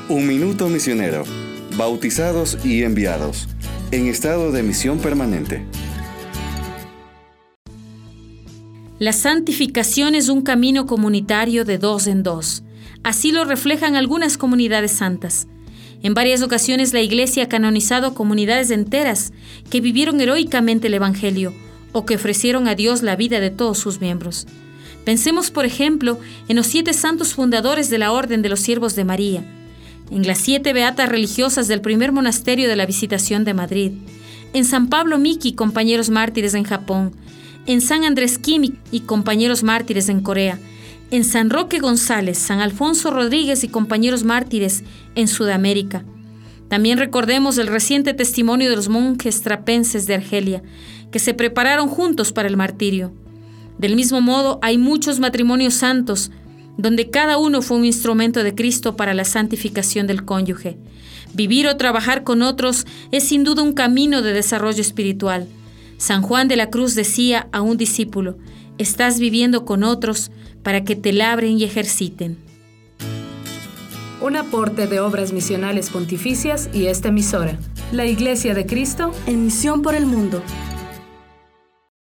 Un minuto misionero. Bautizados y enviados. En estado de misión permanente. La santificación es un camino comunitario de dos en dos. Así lo reflejan algunas comunidades santas. En varias ocasiones la Iglesia ha canonizado a comunidades enteras que vivieron heroicamente el Evangelio o que ofrecieron a Dios la vida de todos sus miembros. Pensemos, por ejemplo, en los 7 santos fundadores de la Orden de los Siervos de María, en las 7 beatas religiosas del primer monasterio de la Visitación de Madrid, en San Pablo Miki y compañeros mártires en Japón, en San Andrés Kim y compañeros mártires en Corea, en San Roque González, San Alfonso Rodríguez y compañeros mártires en Sudamérica. También recordemos el reciente testimonio de los monjes trapenses de Argelia, que se prepararon juntos para el martirio. Del mismo modo, hay muchos matrimonios santos, donde cada uno fue un instrumento de Cristo para la santificación del cónyuge. Vivir o trabajar con otros es sin duda un camino de desarrollo espiritual. San Juan de la Cruz decía a un discípulo: estás viviendo con otros para que te labren y ejerciten. Un aporte de Obras Misionales Pontificias y esta emisora, la Iglesia de Cristo, en misión por el mundo.